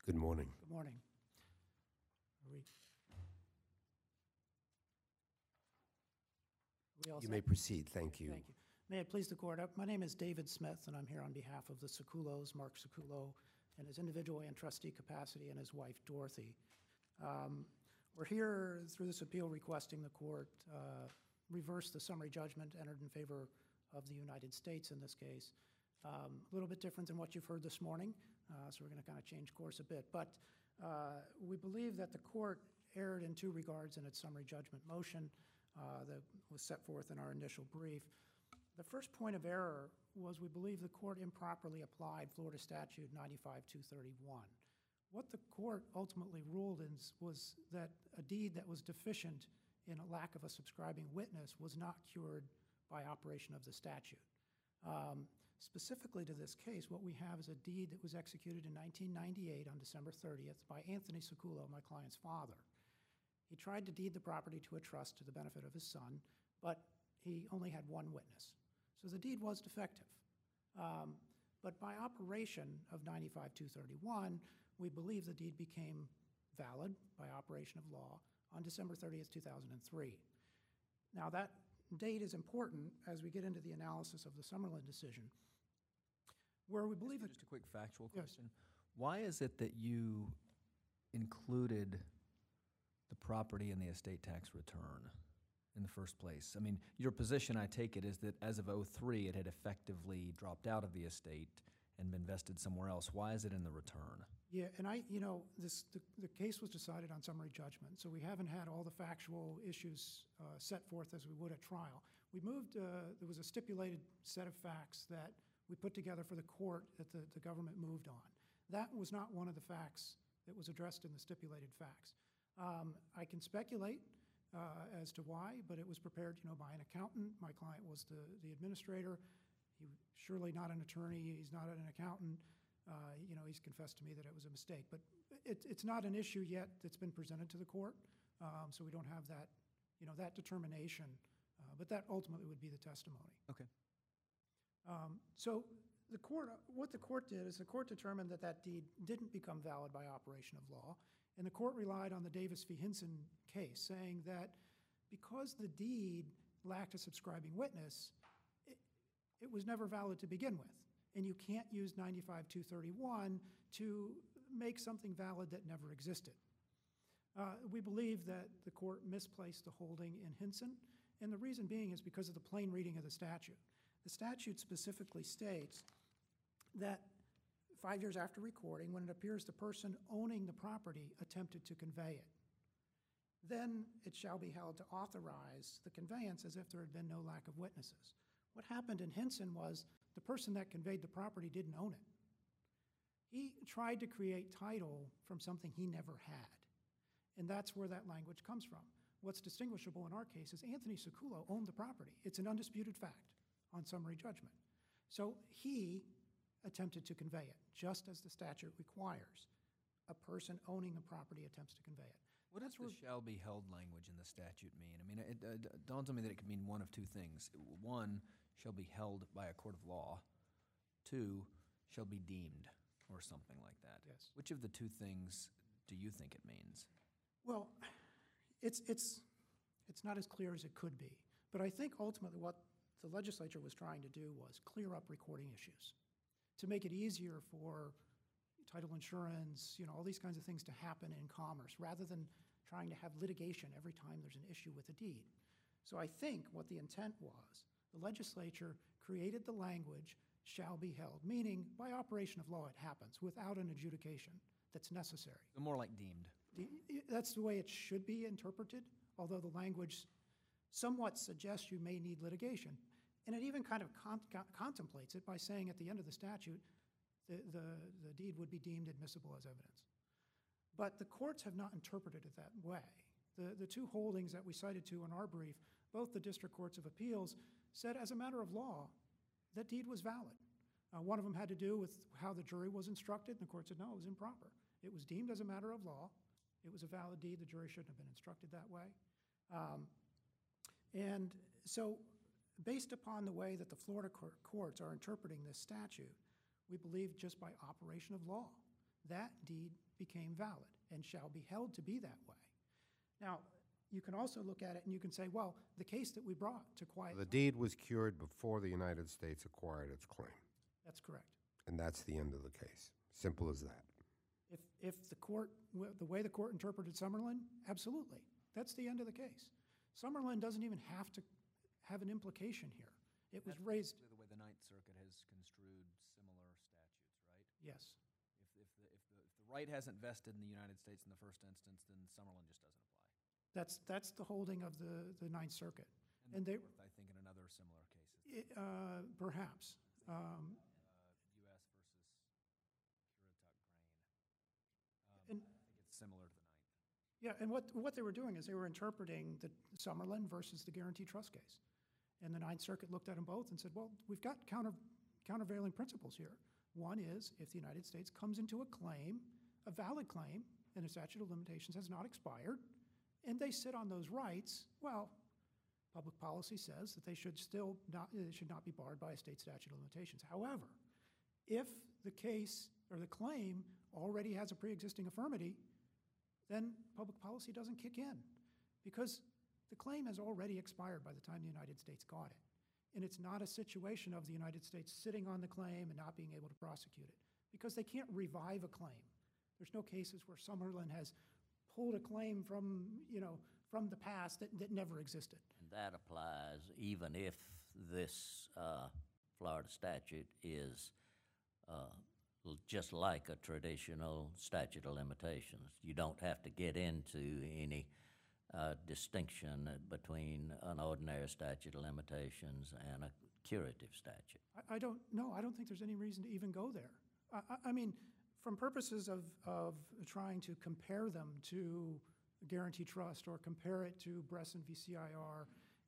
Good morning. Good morning. Are we all You set? may proceed. Thank you. Thank you. May it please the court, my name is David Smith, and I'm here on behalf of the Sekulos, Mark Sekulo, in his individual and trustee capacity, and his wife, Dorothy. We're here through this appeal requesting the court reverse the summary judgment entered in favor of the United States in this case. A little bit different than what you've heard this morning, so we're going to kind of change course a bit. But we believe that the court erred in two regards in its summary judgment motion that was set forth in our initial brief. The first point of error was we believe the court improperly applied Florida Statute 95-231. What the court ultimately ruled in was that a deed that was deficient in a lack of a subscribing witness was not cured by operation of the statute. Specifically to this case, what we have is a deed that was executed in 1998 on December 30th by Anthony Sekulo, my client's father. He tried to deed the property to a trust to the benefit of his son, but he only had one witness. So the deed was defective. But by operation of 95-231, we believe the deed became valid by operation of law on December 30th, 2003. Now that date is important as we get into the analysis of the Summerlin decision, where we believe that— Just a quick factual Yes. question. Why is it that you included the property in the estate tax return in the first place? I mean, your position, I take it, is that as of '03, it had effectively dropped out of the estate and been vested somewhere else. Why is it in the return? Yeah, and the case was decided on summary judgment, so we haven't had all the factual issues set forth as we would at trial. We moved, there was a stipulated set of facts that we put together for the court that the government moved on. That was not one of the facts that was addressed in the stipulated facts. I can speculate as to why, but it was prepared, by an accountant. My client was the administrator. He's surely not an attorney. He's not an accountant. He's confessed to me that it was a mistake. But it's not an issue yet that's been presented to the court, so we don't have that, that determination. But that ultimately would be the testimony. Okay. So what the court did is the court determined that that deed didn't become valid by operation of law, and the court relied on the Davis v. Hinson case, saying that because the deed lacked a subscribing witness, it was never valid to begin with. And you can't use 95-231 to make something valid that never existed. We believe that the court misplaced the holding in Hinson, and the reason being is because of the plain reading of the statute. The statute specifically states that 5 years after recording, when it appears the person owning the property attempted to convey it, then it shall be held to authorize the conveyance as if there had been no lack of witnesses. What happened in Hinson was the person that conveyed the property didn't own it. He tried to create title from something he never had, and that's where that language comes from. What's distinguishable in our case is Anthony Sekulo owned the property. It's an undisputed fact on summary judgment. So he attempted to convey it, just as the statute requires. A person owning the property attempts to convey it. What does the shall be held language in the statute mean? I mean, it dawns on me that it could mean one of two things. One, shall be held by a court of law. Two, shall be deemed, or something like that. Yes. Which of the two things do you think it means? Well, it's not as clear as it could be. But I think ultimately what the legislature was trying to do was clear up recording issues to make it easier for title insurance, all these kinds of things to happen in commerce, rather than trying to have litigation every time there's an issue with a deed. So I think what the intent was, the legislature created the language, shall be held, meaning by operation of law it happens without an adjudication that's necessary. So more like deemed. That's the way it should be interpreted, although the language somewhat suggests you may need litigation. And it even kind of contemplates it by saying at the end of the statute, the deed would be deemed admissible as evidence. But the courts have not interpreted it that way. The two holdings that we cited to in our brief, both the district courts of appeals said as a matter of law, that deed was valid. One of them had to do with how the jury was instructed, and the court said no, it was improper. It was deemed as a matter of law. It was a valid deed. The jury shouldn't have been instructed that way. And so based upon the way that the Florida courts are interpreting this statute, we believe just by operation of law that deed became valid and shall be held to be that way. Now, you can also look at it and you can say, well, the case that we brought to quiet. The deed was cured before the United States acquired its claim, That's correct. and that's the end of the case. Simple as that. If the court, the way the court interpreted Summerlin, absolutely. That's the end of the case. Summerlin doesn't even have to have an implication here. It was raised, The way the Ninth Circuit has construed similar statutes, right? yes. If the right hasn't vested in the United States in the first instance, then Summerlin just doesn't apply. That's the holding of the Ninth Circuit. And And the they, Fourth, I think, in another similar cases. perhaps. U.S. versus Currituck Grain. And- I think it's similar to the Ninth. Yeah, and what they were doing is they were interpreting the Summerlin versus the guarantee trust case. And the Ninth Circuit looked at them both and said, well, we've got countervailing principles here. One is if the United States comes into a claim, a valid claim, and the statute of limitations has not expired, and they sit on those rights, well, public policy says that they should still not, it should not be barred by a state statute of limitations. However, if the case or the claim already has a pre-existing affirmity, then public policy doesn't kick in because the claim has already expired by the time the United States got it. And it's not a situation of the United States sitting on the claim and not being able to prosecute it because they can't revive a claim. There's no cases where Summerlin has pulled a claim from, from the past that never existed. And that applies even if this Florida statute is just like a traditional statute of limitations. You don't have to get into any distinction between an ordinary statute of limitations and a curative statute. I don't think there's any reason to even go there. I mean, from purposes of trying to compare them to Guarantee Trust or compare it to Bresson v. CIR,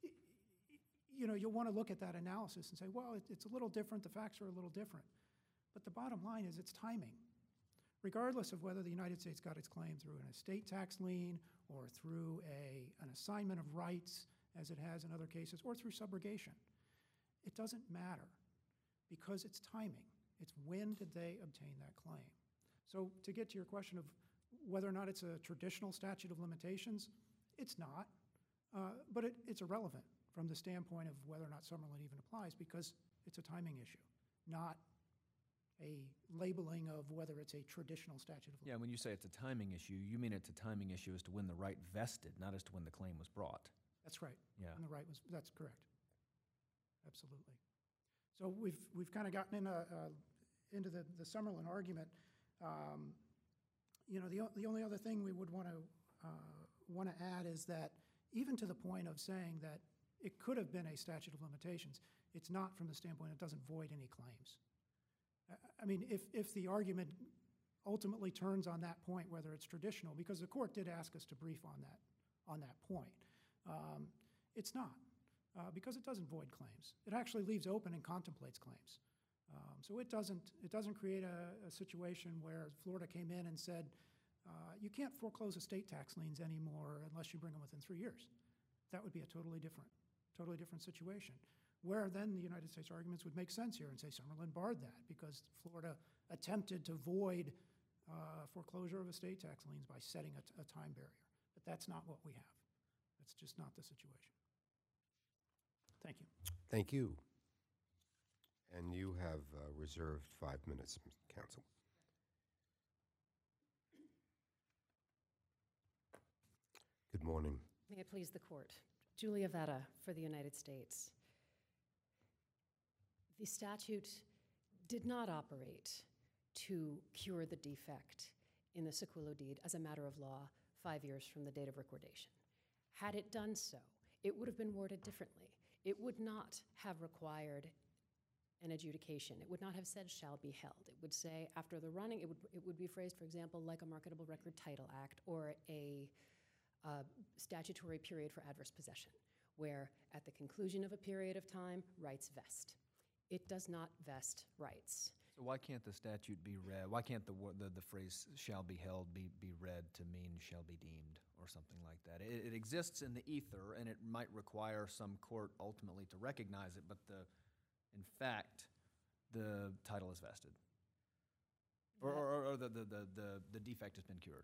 you'll want to look at that analysis and say, well, it's a little different, the facts are a little different. But the bottom line is it's timing. Regardless of whether the United States got its claim through an estate tax lien or through an assignment of rights, as it has in other cases, or through subrogation, it doesn't matter because it's timing. It's when did they obtain that claim. So to get to your question of whether or not it's a traditional statute of limitations, it's not, but it's irrelevant from the standpoint of whether or not Summerlin even applies because it's a timing issue, not a labeling of whether it's a traditional statute of limitations. Yeah, when you say it's a timing issue, you mean it's a timing issue as to when the right vested, not as to when the claim was brought. That's right. Yeah. And that's correct. Absolutely. So we've kind of gotten into the Summerlin argument. The only other thing we would want to add is that even to the point of saying that it could have been a statute of limitations, it's not from the standpoint it doesn't void any claims. I mean, if the argument ultimately turns on that point, whether it's traditional, because the court did ask us to brief on that point, it's not, because it doesn't void claims. It actually leaves open and contemplates claims. So it doesn't create a situation where Florida came in and said, you can't foreclose estate tax liens anymore unless you bring them within 3 years. That would be a totally different situation. Where then the United States arguments would make sense here and say Summerlin barred that because Florida attempted to void foreclosure of estate tax liens by setting a time barrier. But that's not what we have. That's just not the situation. Thank you. Thank you. And you have reserved 5 minutes, counsel. Good morning. May it please the court. Julia Vetta for the United States. The statute did not operate to cure the defect in the Seculo deed as a matter of law 5 years from the date of recordation. Had it done so, it would have been worded differently. It would not have required an adjudication. It would not have said shall be held. It would say after the running, it would be phrased, for example, like a Marketable Record Title Act or a statutory period for adverse possession, where at the conclusion of a period of time, rights vest. It does not vest rights. So why can't the statute be read, why can't the phrase shall be held be read to mean shall be deemed or something like that? It exists in the ether, and it might require some court ultimately to recognize it, but in fact, the title is vested. Or the defect has been cured?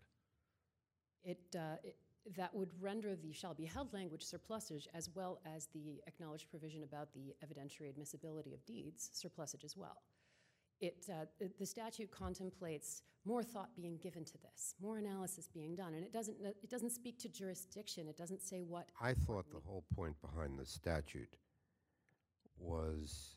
That would render the shall be held language surplusage, as well as the acknowledged provision about the evidentiary admissibility of deeds surplusage as well. The statute contemplates more thought being given to this, more analysis being done, and it doesn't speak to jurisdiction. It doesn't say what. I thought the whole point behind the statute was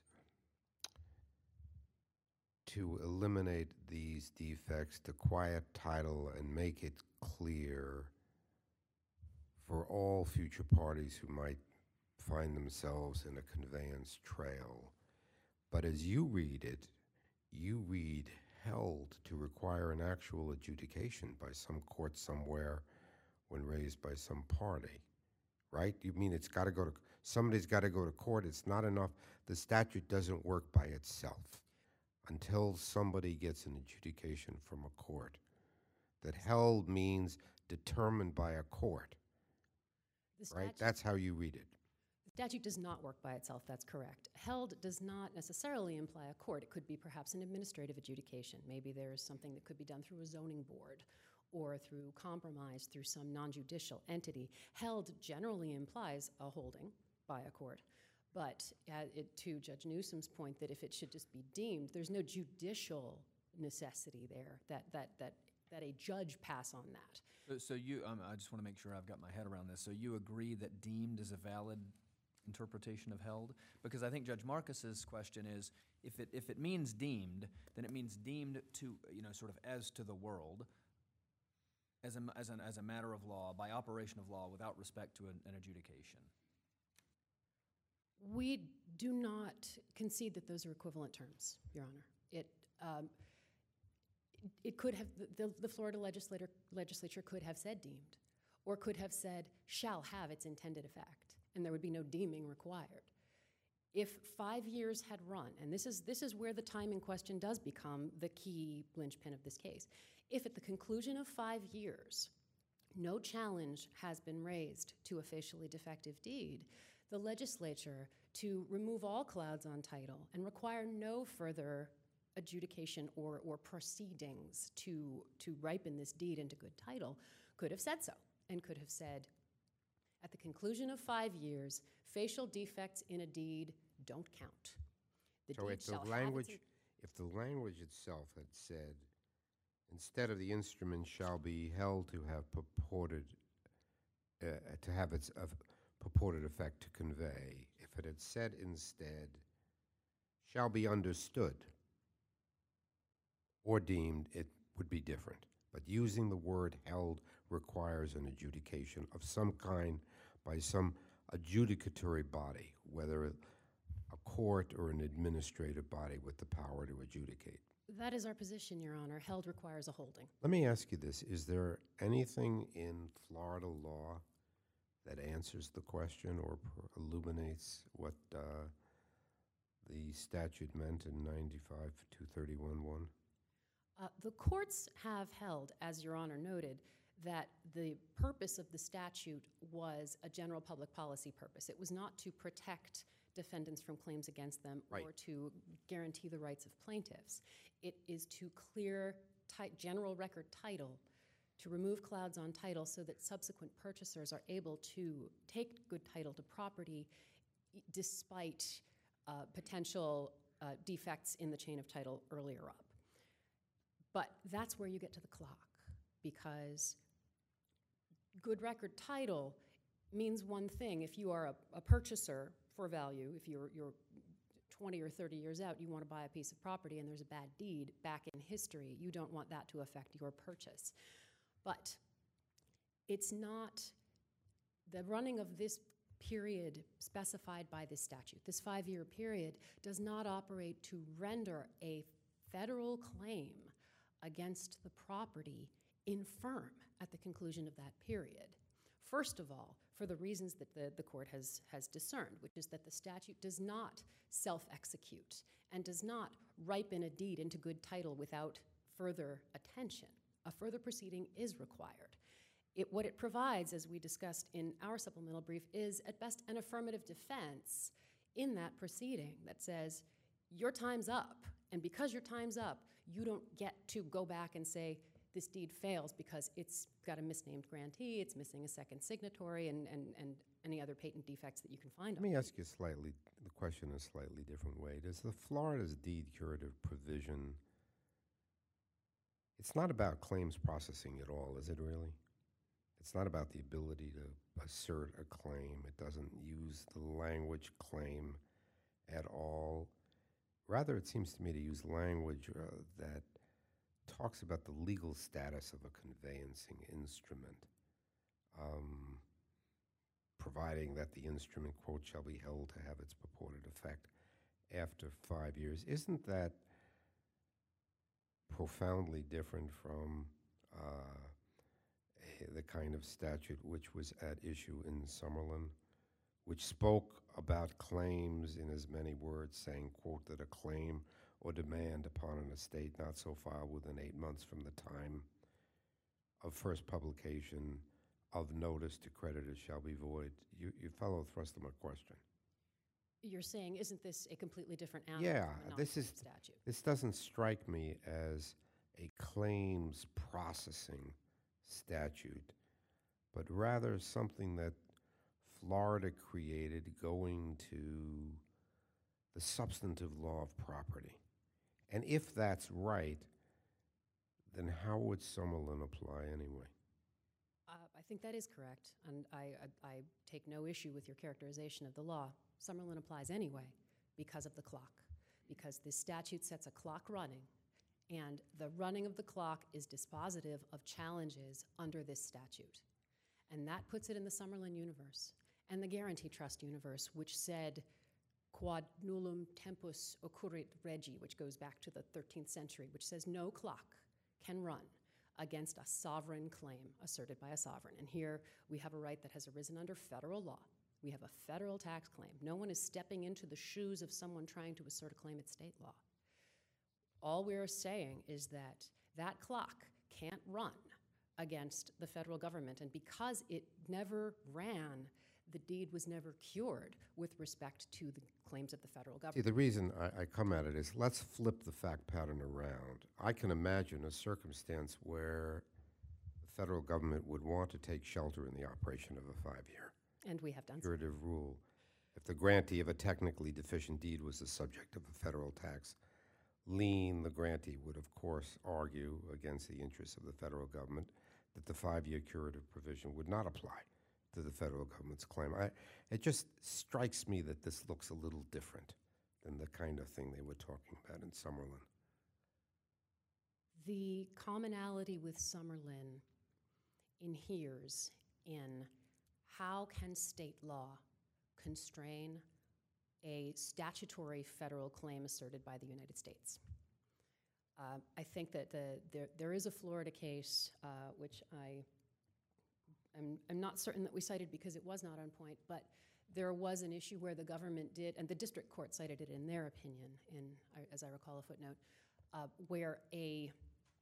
to eliminate these defects, to quiet title and make it clear for all future parties who might find themselves in a conveyance trail. But as you read it, you read held to require an actual adjudication by some court somewhere when raised by some party, right? You mean it's got to go to, somebody's got to go to court. It's not enough. The statute doesn't work by itself until somebody gets an adjudication from a court. That held means determined by a court, right? That's how you read it. The statute does not work by itself, that's correct. Held does not necessarily imply a court. It could be perhaps an administrative adjudication. Maybe there's something that could be done through a zoning board or through compromise through some non-judicial entity. Held generally implies a holding by a court. But to Judge Newsom's point that if it should just be deemed, there's no judicial necessity there that a judge pass on that. So you, I just want to make sure I've got my head around this. So you agree that deemed is a valid interpretation of held? Because I think Judge Marcus's question is, if it means deemed, then it means deemed to, sort of as to the world, as a matter of law, by operation of law, without respect to an adjudication. We do not concede that those are equivalent terms, Your Honor. It could have, the Florida legislature could have said deemed, or could have said shall have its intended effect, and there would be no deeming required. If 5 years had run, and this is where the timing question does become the key linchpin of this case. If at the conclusion of 5 years, no challenge has been raised to a facially defective deed, the legislature, to remove all clouds on title and require no further adjudication or proceedings to ripen this deed into good title, could have said so, and could have said, at the conclusion of 5 years, facial defects in a deed don't count. So if the language itself had said, instead of the instrument shall be held to have purported, to have its purported effect to convey, if it had said instead, shall be understood or deemed, it would be different. But using the word held requires an adjudication of some kind by some adjudicatory body, whether a court or an administrative body with the power to adjudicate. That is our position, Your Honor. Held requires a holding. Let me ask you this. Is there anything in Florida law that answers the question or illuminates what the statute meant in 95-231-1? The courts have held, as Your Honor noted, that the purpose of the statute was a general public policy purpose. It was not to protect defendants from claims against them or to guarantee the rights of plaintiffs. It is to clear general record title, to remove clouds on title so that subsequent purchasers are able to take good title to property despite potential defects in the chain of title earlier up. But that's where you get to the clock, because good record title means one thing. If you are a purchaser for value, if you're 20 or 30 years out, you want to buy a piece of property and there's a bad deed back in history, you don't want that to affect your purchase. But it's not the running of this period specified by this statute. This 5-year period does not operate to render a federal claim against the property infirm at the conclusion of that period. First of all, for the reasons that the court has discerned, which is that the statute does not self-execute and does not ripen a deed into good title without further attention. A further proceeding is required. What it provides, as we discussed in our supplemental brief, is at best an affirmative defense in that proceeding that says, your time's up And because your time's up, you don't get to go back and say, this deed fails because it's got a misnamed grantee, it's missing a second signatory, and any other patent defects that you can find. Let me ask you the question in a slightly different way. Does the Florida's deed curative provision, it's not about claims processing at all, is it really? It's not about the ability to assert a claim. It doesn't use the language claim at all. Rather, it seems to me to use language that talks about the legal status of a conveyancing instrument, providing that the instrument, quote, shall be held to have its purported effect after 5 years. Isn't that profoundly different from the kind of statute which was at issue in Summerlin, which spoke about claims in as many words, saying, quote, that a claim or demand upon an estate not so filed within 8 months from the time of first publication of notice to creditors shall be void. You follow the thrust of my question. You're saying, isn't this a completely different animal Yeah, from a this is statute? this doesn't strike me as a claims processing statute, but rather something that Florida created going to the substantive law of property. And if that's right, then how would Summerlin apply anyway? I think that is correct, and I take no issue with your characterization of the law. Summerlin applies anyway because of the clock, because this statute sets a clock running, and the running of the clock is dispositive of challenges under this statute. And that puts it in the Summerlin universe and the Guarantee Trust universe, which said, quod nullum tempus occurrit regi, which goes back to the 13th century, which says no clock can run against a sovereign claim asserted by a sovereign. And here we have a right that has arisen under federal law. We have a federal tax claim. No one is stepping into the shoes of someone trying to assert a claim at state law. All we're saying is that that clock can't run against the federal government, and because it never ran, the deed was never cured with respect to the claims of the federal See, government. the reason I come at it is let's flip the fact pattern around. I can imagine a circumstance where the federal government would want to take shelter in the operation of a 5-year And we have done so. curative rule. If the grantee of a technically deficient deed was the subject of a federal tax lien, the grantee would, of course, argue against the interests of the federal government that the 5-year curative provision would not apply to the federal government's claim. It just strikes me that this looks a little different than the kind of thing they were talking about in Summerlin. The commonality with Summerlin inheres in how can state law constrain a statutory federal claim asserted by the United States. I think that there is a Florida case, which I'm not certain that we cited because it was not on point, but there was an issue where the government did, and the district court cited it in their opinion, as I recall a footnote, where a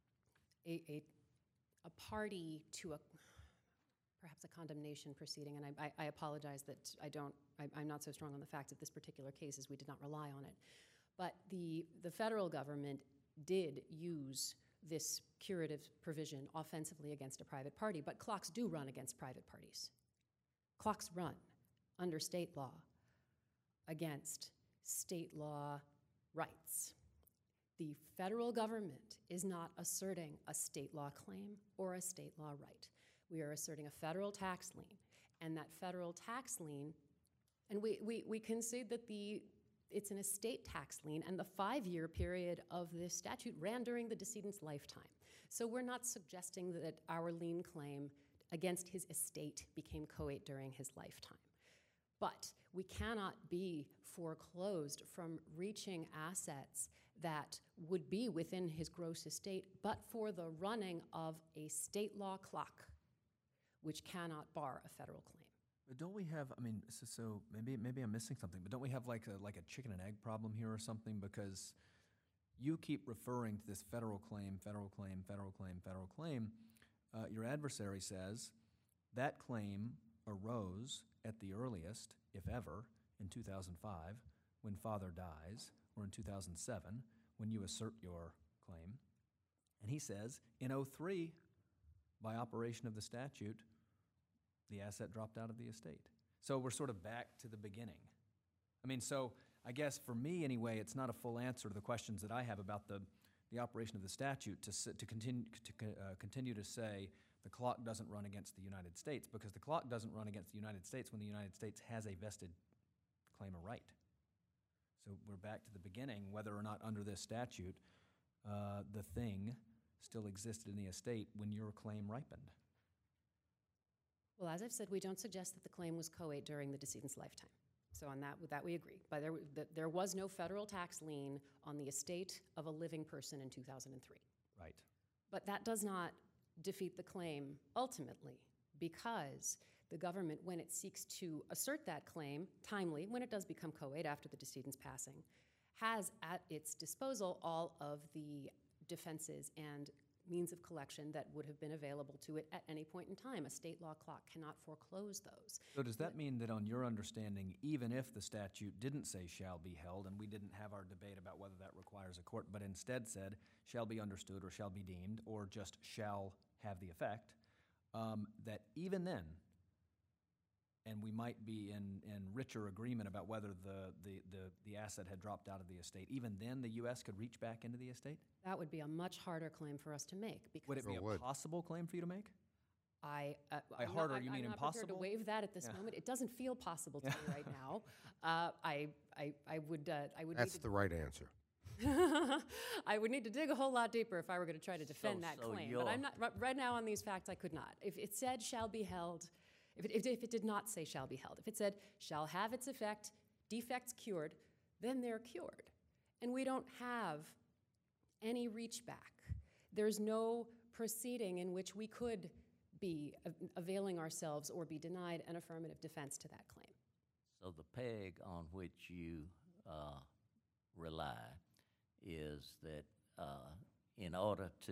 party to perhaps a condemnation proceeding, and I apologize that I'm not so strong on the facts of this particular case as we did not rely on it, but the federal government did use this curative provision offensively against a private party, but clocks do run against private parties. Clocks run under state law against state law rights. The federal government is not asserting a state law claim or a state law right. We are asserting a federal tax lien, and that federal tax lien, and we concede that it's an estate tax lien, and the 5-year period of this statute ran during the decedent's lifetime. So we're not suggesting that our lien claim against his estate became coate during his lifetime. But we cannot be foreclosed from reaching assets that would be within his gross estate, but for the running of a state law clock, which cannot bar a federal claim. But don't we have, I mean, so maybe I'm missing something, but don't we have like a chicken and egg problem here or something? Because you keep referring to this federal claim, federal claim, federal claim, federal claim. Your adversary says that claim arose at the earliest, if ever, in 2005, when father dies, or in 2007, when you assert your claim. And he says, in '03, by operation of the statute, the asset dropped out of the estate. So we're sort of back to the beginning. I mean, so I guess for me anyway, it's not a full answer to the questions that I have about the operation of the statute to continue to say the clock doesn't run against the United States, because the clock doesn't run against the United States when the United States has a vested claim of right. So we're back to the beginning, whether or not under this statute the thing still existed in the estate when your claim ripened. Well, as I've said, we don't suggest that the claim was co-ate during the decedent's lifetime. So on that, with that we agree. But there was no federal tax lien on the estate of a living person in 2003. Right. But that does not defeat the claim ultimately, because the government, when it seeks to assert that claim timely, when it does become co-ate after the decedent's passing, has at its disposal all of the defenses and means of collection that would have been available to it at any point in time. A state law clock cannot foreclose those. So does that mean that on your understanding, even if the statute didn't say shall be held, and we didn't have our debate about whether that requires a court, but instead said shall be understood or shall be deemed or just shall have the effect, that even then, and we might be in richer agreement about whether the asset had dropped out of the estate, even then the U.S. could reach back into the estate? That would be a much harder claim for us to make. Because Would it be It a would. possible claim for you to make? I'm harder, not, you mean I'm not prepared to impossible? waive that at this Yeah. moment. It doesn't feel possible to me right now. I would That's need the right answer. to, I would need to dig a whole lot deeper if I were going to try to defend that so claim. But I'm not right now on these facts. I could not. If it said shall be held, if it did not say shall be held, if it said shall have its effect, defects cured, then they're cured, and we don't have any reach back. There's no proceeding in which we could be availing ourselves or be denied an affirmative defense to that claim. So the peg on which you rely is that in order to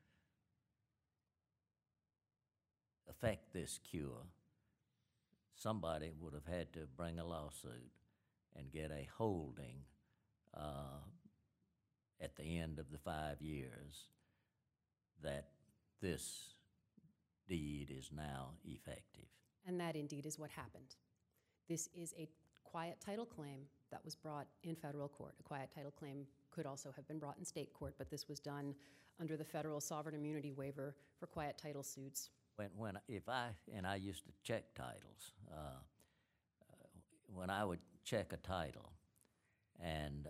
affect this cure, somebody would have had to bring a lawsuit and get a holding at the end of the 5 years that this deed is now effective. And that indeed is what happened. This is a quiet title claim that was brought in federal court. A quiet title claim could also have been brought in state court, but this was done under the federal sovereign immunity waiver for quiet title suits. And I used to check titles. When I would check a title, and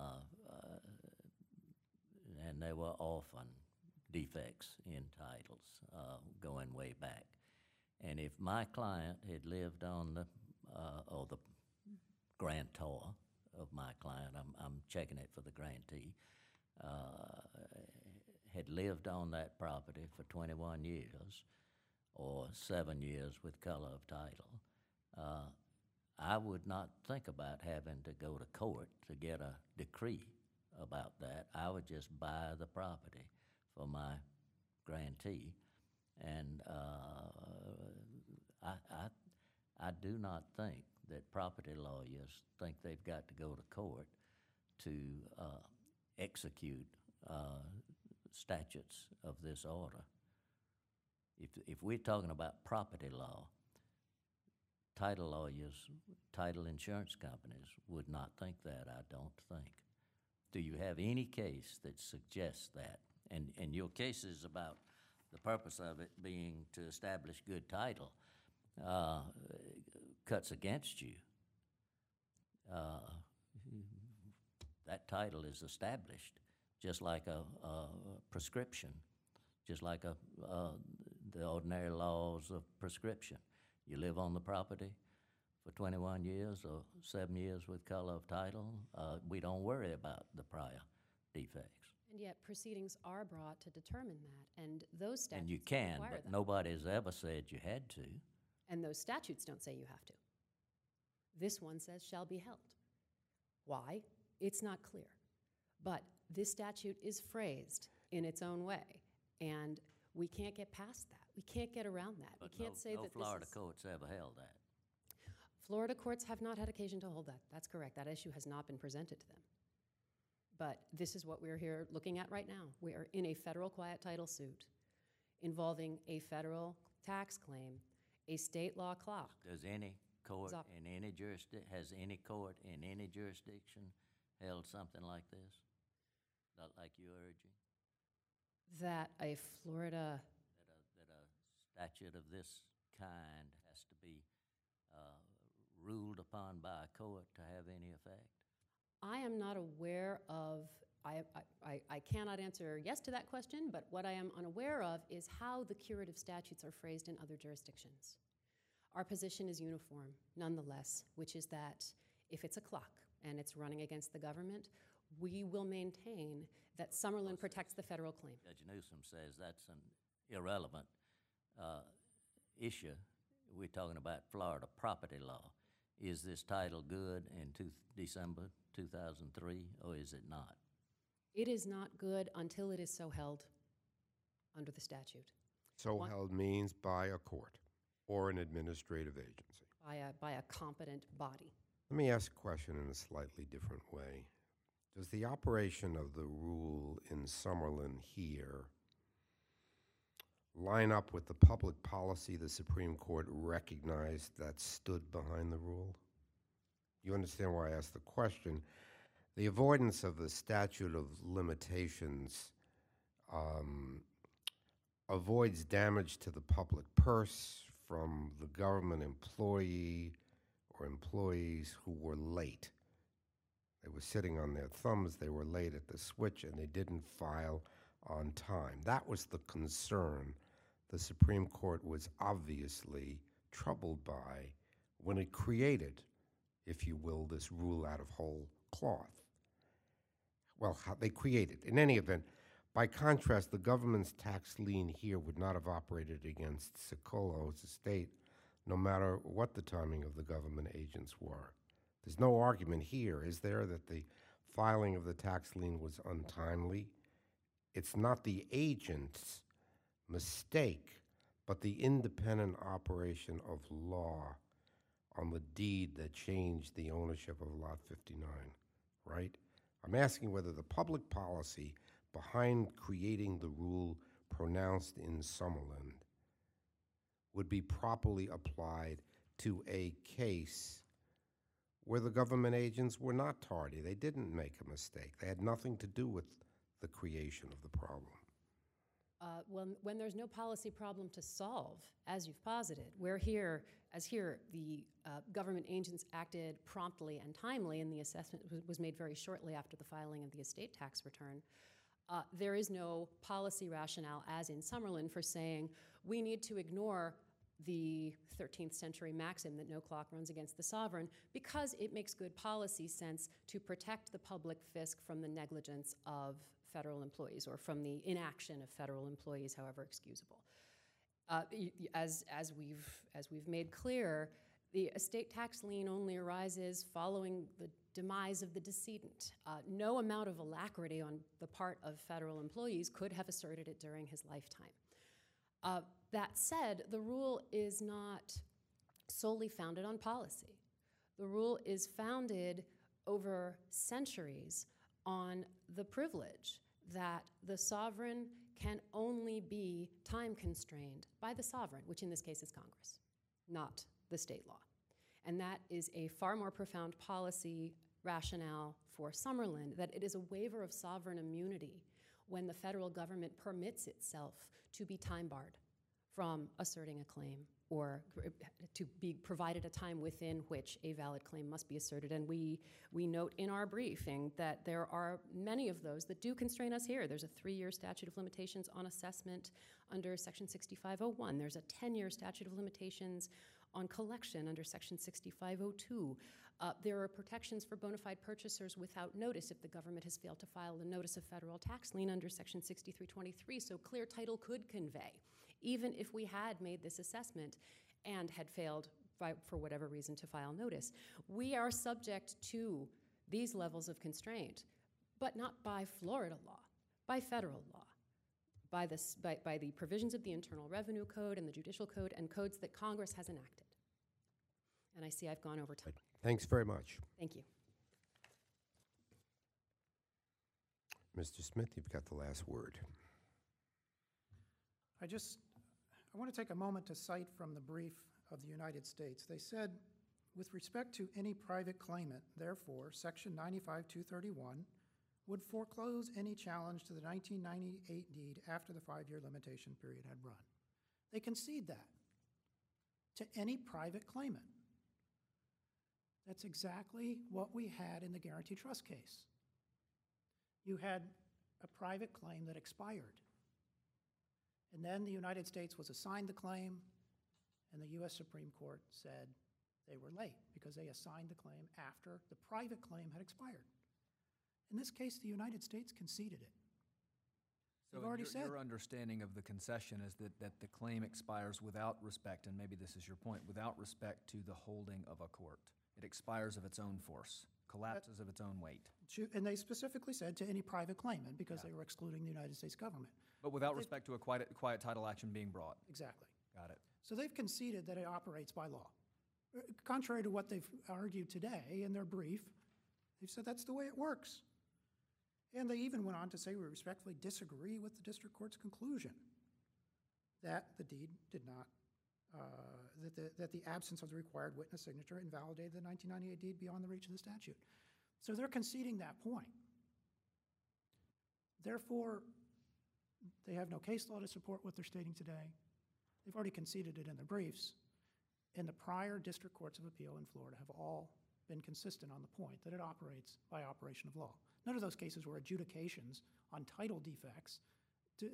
there were often defects in titles going way back. And if my client had lived on or the grantor of my client, I'm checking it for the grantee, had lived on that property for 21 years or 7 years with color of title, I would not think about having to go to court to get a decree about that. I would just buy the property for my grantee, and I do not think that property lawyers think they've got to go to court to execute statutes of this order. If we're talking about property law, title lawyers, title insurance companies would not think that, I don't think. Do you have any case that suggests that? And your case is about the purpose of it being to establish good title, cuts against you. That title is established, just like a prescription, just like the ordinary laws of prescription. You live on the property for 21 years or 7 years with color of title, we don't worry about the prior defects. And yet proceedings are brought to determine that, and those statutes And you don't can, require but that. nobody has ever said you had to. And those statutes don't say you have to. This one says shall be held. Why? It's not clear. But this statute is phrased in its own way, and we can't get past that. We can't get around that. But we can't say no that Florida this is... courts ever held that. Florida courts have not had occasion to hold that. That's correct. That issue has not been presented to them. But this is what we're here looking at right now. We are in a federal quiet title suit involving a federal tax claim, a state law clock. Does any court Zop. in any has any court in any jurisdiction held something like this? Not like you're urging? That a Florida, That a statute of this kind has to be ruled upon by a court to have any effect? I am not aware of, I cannot answer yes to that question, but what I am unaware of is how the curative statutes are phrased in other jurisdictions. Our position is uniform, nonetheless, which is that if it's a clock and it's running against the government, we will maintain that Summerlin protects the federal claim. Judge Newsom says that's an irrelevant issue. We're talking about Florida property law. Is this title good in December 2003, or is it not? It is not good until it is so held under the statute. So held means by a court or an administrative agency. By a competent body. Let me ask a question in a slightly different way. Does the operation of the rule in Summerlin here line up with the public policy the Supreme Court recognized that stood behind the rule? You understand why I asked the question? The avoidance of the statute of limitations avoids damage to the public purse from the government employee or employees who were late. They were sitting on their thumbs, they were late at the switch, and they didn't file on time. That was the concern the Supreme Court was obviously troubled by when it created, if you will, this rule out of whole cloth. Well, how they created. In any event, by contrast, the government's tax lien here would not have operated against Sicolo's estate, no matter what the timing of the government agents were. There's no argument here, is there, that the filing of the tax lien was untimely? It's not the agent's mistake, but the independent operation of law on the deed that changed the ownership of Lot 59, right? I'm asking whether the public policy behind creating the rule pronounced in Summerlin would be properly applied to a case where the government agents were not tardy. They didn't make a mistake. They had nothing to do with the creation of the problem. When there's no policy problem to solve, as you've posited, we're here, the government agents acted promptly and timely, and the assessment was made very shortly after the filing of the estate tax return. There is no policy rationale, as in Summerlin, for saying we need to ignore the 13th century maxim that no clock runs against the sovereign because it makes good policy sense to protect the public fisc from the negligence of federal employees or from the inaction of federal employees, however excusable. As we've made clear, the estate tax lien only arises following the demise of the decedent. No amount of alacrity on the part of federal employees could have asserted it during his lifetime. That said, the rule is not solely founded on policy. The rule is founded over centuries on the privilege that the sovereign can only be time constrained by the sovereign, which in this case is Congress, not the state law. And that is a far more profound policy rationale for Summerlin, that it is a waiver of sovereign immunity when the federal government permits itself to be time barred from asserting a claim or to be provided a time within which a valid claim must be asserted. And we note in our briefing that there are many of those that do constrain us here. There's a 3-year statute of limitations on assessment under Section 6501. There's a 10-year statute of limitations on collection under Section 6502. There are protections for bona fide purchasers without notice if the government has failed to file a notice of federal tax lien under Section 6323, so clear title could convey, even if we had made this assessment and had failed for whatever reason to file notice. We are subject to these levels of constraint, but not by Florida law, by federal law, by the provisions of the Internal Revenue Code and the Judicial Code and codes that Congress has enacted. And I see I've gone over time. Thanks very much. Thank you. Mr. Smith, you've got the last word. I want to take a moment to cite from the brief of the United States. They said, with respect to any private claimant, therefore, Section 95-231 would foreclose any challenge to the 1998 deed after the 5-year limitation period had run. They concede that to any private claimant. That's exactly what we had in the Guarantee Trust case. You had a private claim that expired. And then the United States was assigned the claim, and the U.S. Supreme Court said they were late because they assigned the claim after the private claim had expired. In this case, the United States conceded it. So They've already said. your understanding of the concession is that the claim expires without respect, and maybe this is your point, without respect to the holding of a court. It expires of its own force, collapses of its own weight. And they specifically said to any private claimant because they were excluding the United States government. But without respect to a quiet title action being brought. Exactly. Got it. So they've conceded that it operates by law. Contrary to what they've argued today in their brief, they've said that's the way it works. And they even went on to say we respectfully disagree with the district court's conclusion that the deed did not, that the absence of the required witness signature invalidated the 1998 deed beyond the reach of the statute. So they're conceding that point. Therefore, they have no case law to support what they're stating today. They've already conceded it in their briefs. And the prior district courts of appeal in Florida have all been consistent on the point that it operates by operation of law. None of those cases were adjudications on title defects to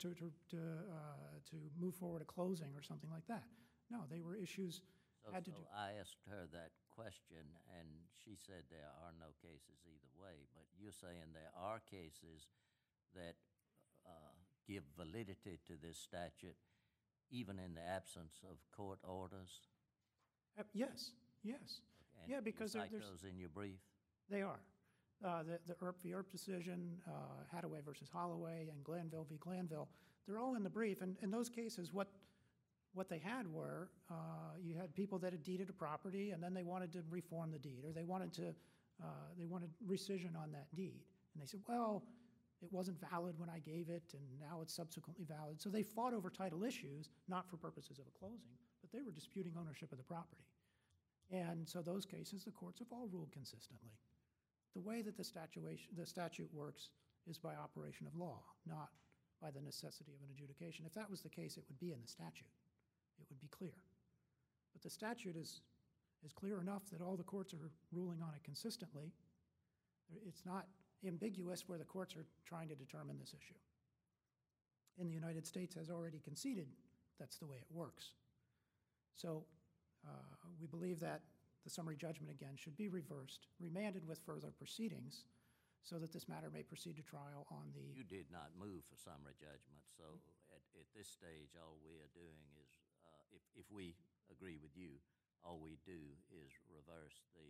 move forward a closing or something like that. No, they were issues had to do. I asked her that question, and she said there are no cases either way, but you're saying there are cases that give validity to this statute even in the absence of court orders? Yes, yes. And Yeah, because you cite there's those in your brief? They are. The Earp v. Earp decision, Hadaway versus Holloway, and Glanville v. Glanville, they're all in the brief. And in those cases, what they had were, you had people that had deeded a property, and then they wanted to reform the deed, or they wanted rescission on that deed. And they said, well, it wasn't valid when I gave it, and now it's subsequently valid. So they fought over title issues, not for purposes of a closing, but they were disputing ownership of the property. And so those cases, the courts have all ruled consistently. The way that the statute works is by operation of law, not by the necessity of an adjudication. If that was the case, it would be in the statute. It would be clear. But the statute is clear enough that all the courts are ruling on it consistently. It's not ambiguous where the courts are trying to determine this issue. And the United States has already conceded that's the way it works. So we believe that the summary judgment, again, should be reversed, remanded with further proceedings, so that this matter may proceed to trial on the... You did not move for summary judgment, so at this stage, all we are doing is, if we agree with you, all we do is reverse the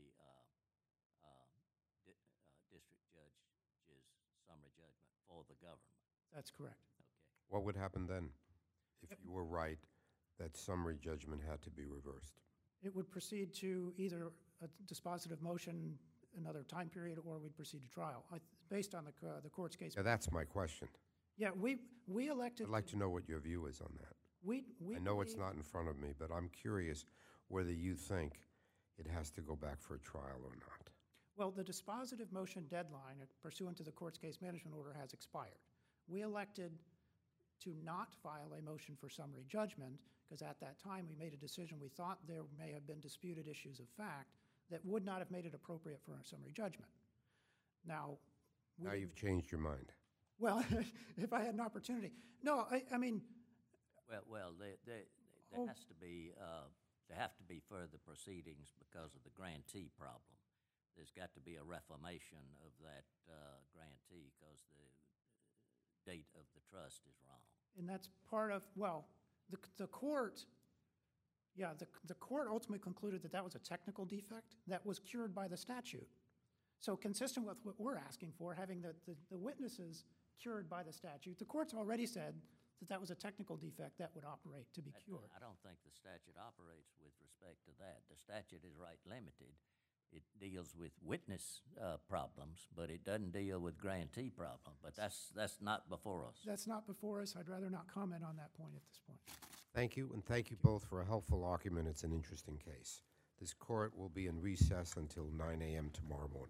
district judge's summary judgment for the government. That's correct. Okay. What would happen then if you were right that summary judgment had to be reversed? It would proceed to either a dispositive motion, another time period, or we'd proceed to trial, based on the court's case. Yeah, that's my question. Yeah, we elected... I'd like to know what your view is on that. We I know it's believe- not in front of me, but I'm curious whether you think it has to go back for a trial or not. Well, the dispositive motion deadline pursuant to the court's case management order has expired. We elected to not file a motion for summary judgment because at that time we made a decision. We thought there may have been disputed issues of fact that would not have made it appropriate for a summary judgment. Now, Now you've changed your mind. well, if I had an opportunity. No, I mean, Well, there Oh. has to be, there have to be further proceedings because of the grantee problem. There's got to be a reformation of that grantee because the date of the trust is wrong. and that's part of, well, the court, yeah, the court ultimately concluded that that was a technical defect that was cured by the statute. So consistent with what we're asking for, having the witnesses cured by the statute, the court's already said that that was a technical defect that would operate to be cured. I don't think the statute operates with respect to that. The statute is right limited. It deals with witness problems, but it doesn't deal with grantee problem. But that's not before us. That's not before us. I'd rather not comment on that point at this point. Thank you, and thank you both for a helpful argument. It's an interesting case. This court will be in recess until 9 a.m. tomorrow morning.